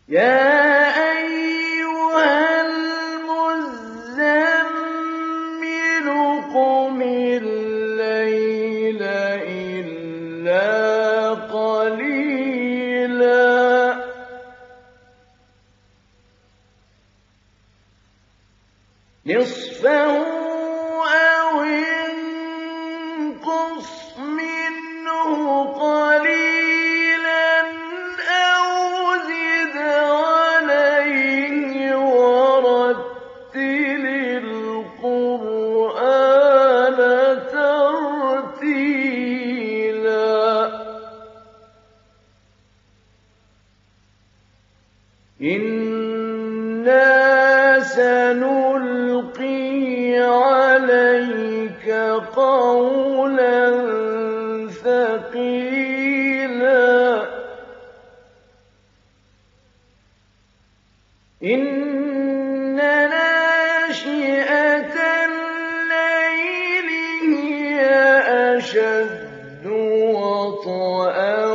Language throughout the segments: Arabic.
يَا أَيُّهَا الْمُزَّمِّلُ قُمِ اللَّيْلَ إِلَّا قَلِيلًا نِّصْفَهُ أَوِ انقُصْ مِنْهُ قَلِيلًا أَوْ زِدْ عَلَيْهِ وَرَتِّلِ الْقُرْآنَ تَرْتِيلًا إِنَّا سَنُلْقِي عَلَيْكَ قَوْلًا ثَقِيلًا إِنَّ نَاشِئَةَ اللَّيْلِ هِيَ أَشَدُّ وَطْئًا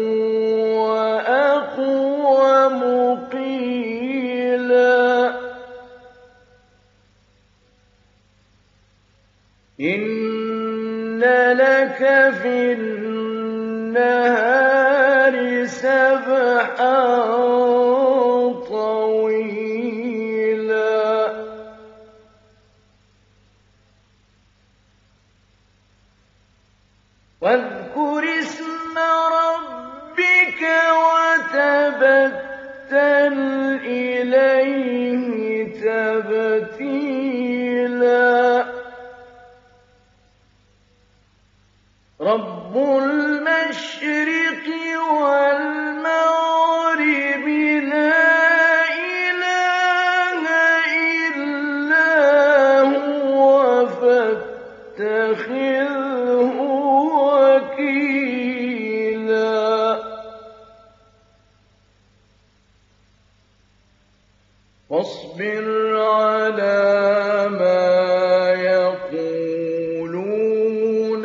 وَأَقْوَمُ قِيلًا إِنَّ لَكَ فِي النَّهَارِ سَبْحًا طَوِيلًا وَاذْكُرِ اسْمَ رَبِّكَ وَتَبَتَّلْ إِلَيْهِ تَبْتِيلًا رَبُّ الْمَشْرِقِ وَالْمَغْرِبِ لَا إِلَٰهَ إِلَّا هُوَ فَاتَّخِذْهُ وَكِيلًا وَاصْبِرْ عَلَىٰ مَا يَقُولُونَ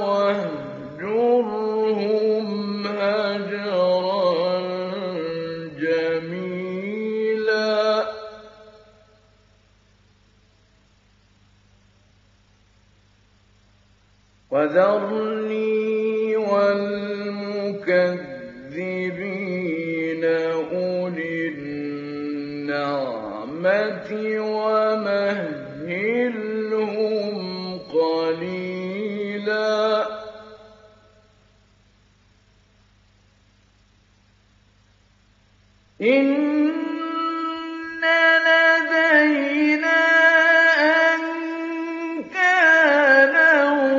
وَاهْجُرْهُمْ هَجْرًا جَمِيلًا وَذَرْنِي وَالْمُكَذِّبِينَ أُولِي النَّعْمَةِ وَمَهِّلْهُمْ قَلِيلًا إِنَّ لَدَيْنَا أَنكَالًا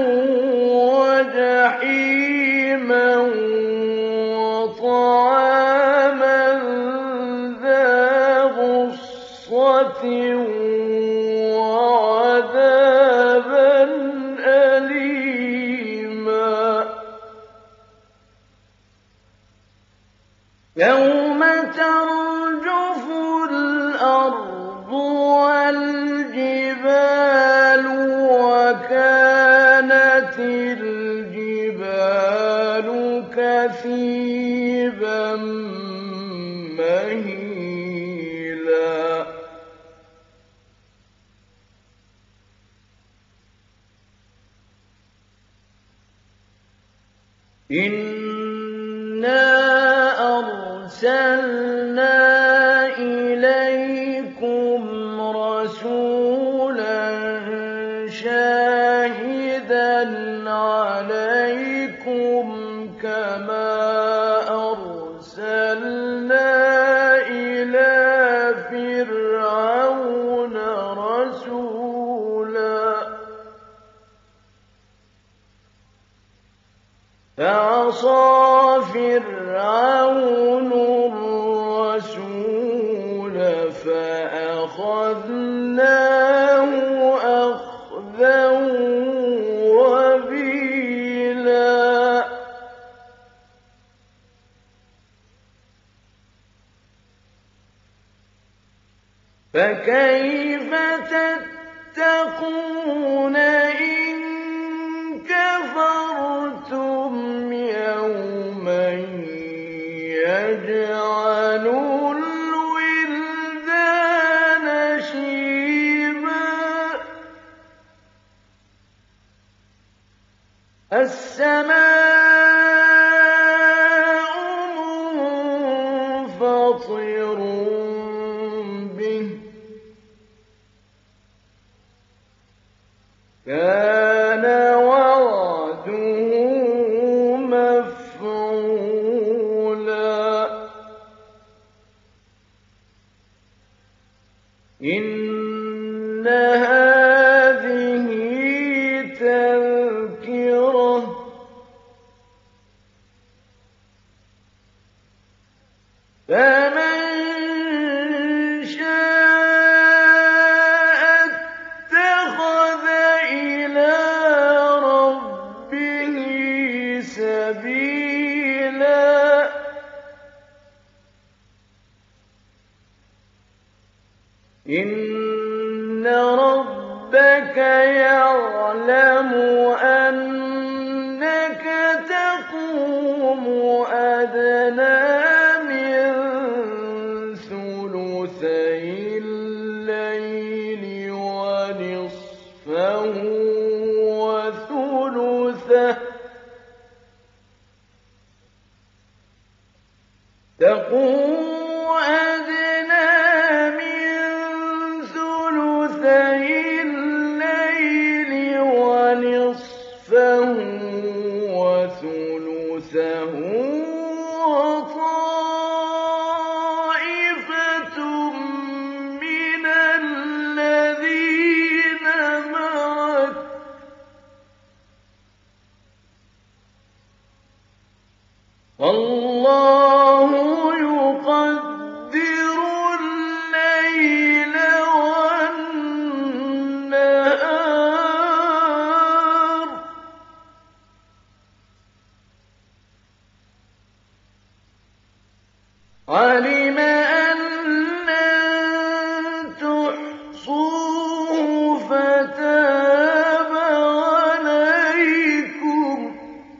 وَجَحِيمًا وَطَعَامًا ذَا غُصَّةٍ وَعَذَابًا أَلِيمًا يَوْمَ تَرْجُفُ الْأَرْضُ وَالْجِبَالُ وَكَانَتِ الْجِبَالُ كَثِيبًا مَّهِيلًا إِنَّا أَرْسَلْنَا إِلَيْكُمْ رَسُولًا شَاهِدًا عَلَيْكُمْ كَمَا أَرْسَلْنَا إِلَىٰ فِرْعَوْنَ رَسُولًا فَعَصَىٰ فِرْعَوْنُ الرَّسُولَ فَأَخَذْنَاهُ أَخْذًا وَبِيلًا فَكَيْفَ تَتَّقُونَ إِن كَفَرْتُمْ يَوْمًا يَجْعَلُ بَصِيرٌ بِهِ ۚ كَانَ وَعْدُهُ مَفْعُولًا إِنَّ هَٰذِهِ تَذْكِرَةٌ ۖ فَمَن شَاءَ اتَّخَذَ إِلَىٰ رَبِّهِ سَبِيلًا إِنَّ رَبَّكَ يَعْلَمُ أَنَّكَ تَقُومُ أَدْنَىٰ مِن ثُلُثَيِ اللَّيْلِ وَنِصْفَهُ وَثُلُثَهُ ۚ وَطَائِفَةٌ مِّنَ الَّذِينَ مَعَكَ ۚ وَاللَّهُ يُقَدِّرُ اللَّيْلَ وَالنَّهَارَ ۚ عَلِمَ أَن لَّن تُحْصُوهُ فَتَابَ عَلَيْكُمْ ۖ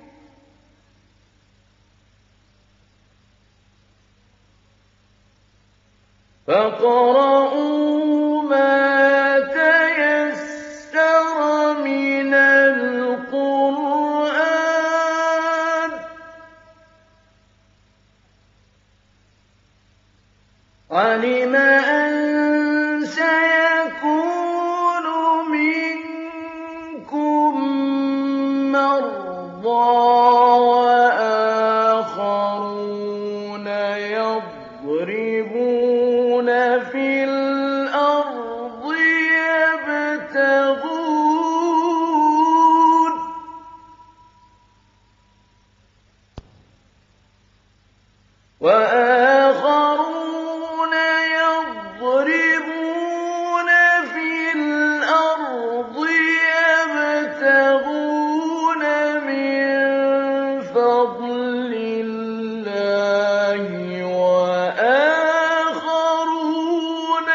فاقرؤوا ما تيسر من القرآن ۚ عَلِمَ أَن سَيَكُونُ مِنكُم مَّرْضَىٰ وَآخَرُونَ يَضْرِبُونَ فِي الْأَرْضِ يَبْتَغُونَ مِن فَضْلِ اللَّهِ وَآخَرُونَ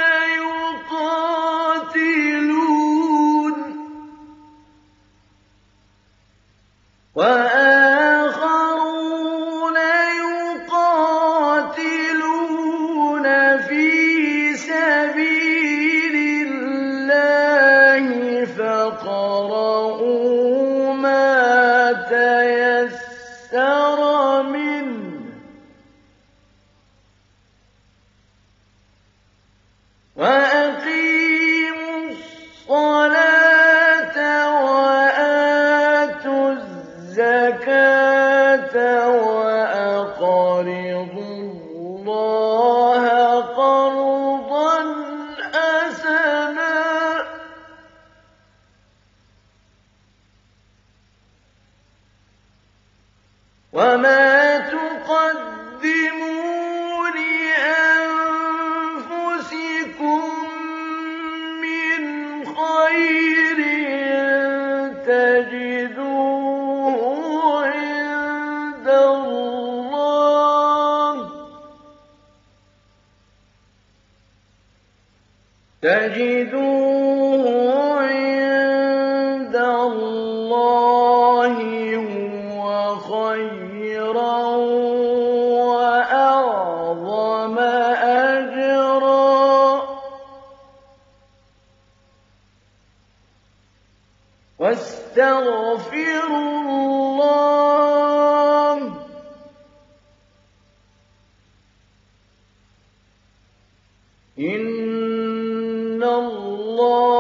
يُقَاتِلُونَ فِي سَبِيلِ اللَّهِ فَاقْرَءُوا مَا تَيَسَّرَ مِنْهُ ۚ وَأَقِيمُوا الصَّلَاةَ وَآتُوا الزَّكَاةَ وَأَقْرِضُوا اللَّهَ قَرْضًا حَسَنًا ۚ وَمَا تُقَدِّمُوا لِأَنفُسِكُم مِّنْ خَيْرٍ تَجِدُوهُ عِندَ اللَّهِ هُوَ خَيْرًا وَأَعْظَمَ أَجْرًا ۚ وَاسْتَغْفِرُوا اللَّهَ إِنَّ اللَّهَ